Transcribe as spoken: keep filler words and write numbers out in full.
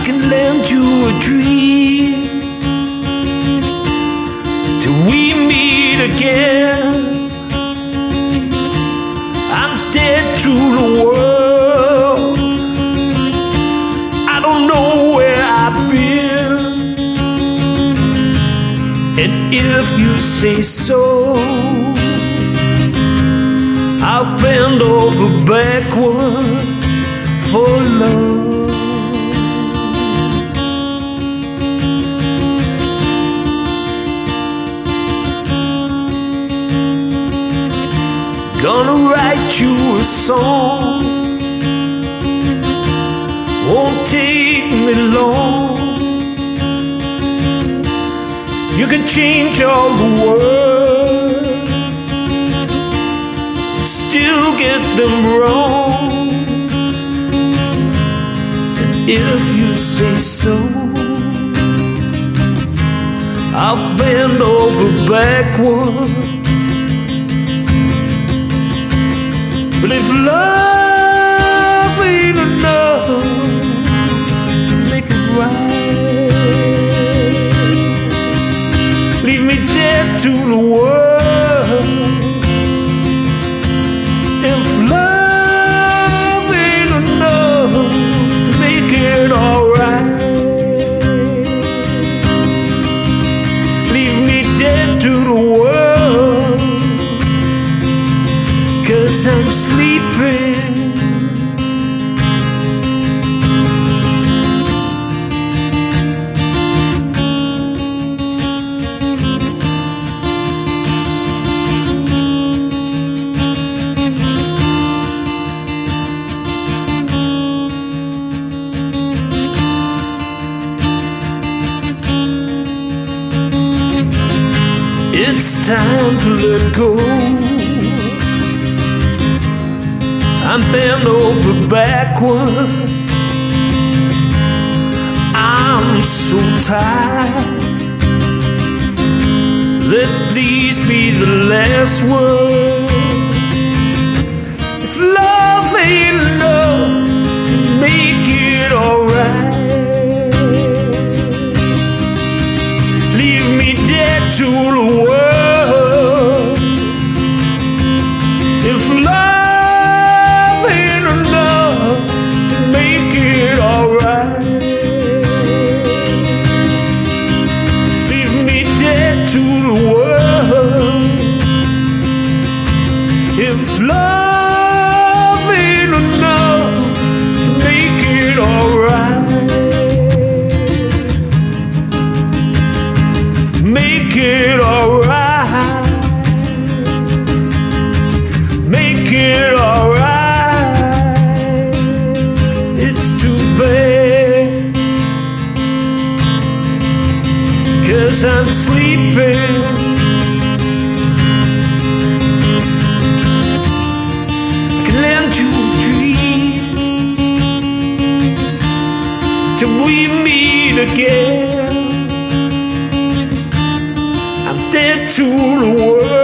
can lend you a dream till we meet again. I'm dead to the world. I don't know where I've been, and if you say so, I'll bend over backwards for love. Gonna write you a song, won't take me long. You can change all the words, still get them wrong. And if you say so, I'll bend over backwards. But if love ain't enough to make it right, leave me dead to the world. If love ain't enough to make it alright, leave me dead to the world, 'cause I'm sleeping. It's time to let go. I'm bent over backwards. I'm so tired. Let these be the last words. If love ain't enough to make it alright, leave me dead to the world. If love ain't enough to make it alright, leave me dead to the world. If love ain't enough to make it alright, make it alright, make it alright. It's too bad, 'cause I'm sleeping. I can lend you a dream till we meet again. I'm dead to the world.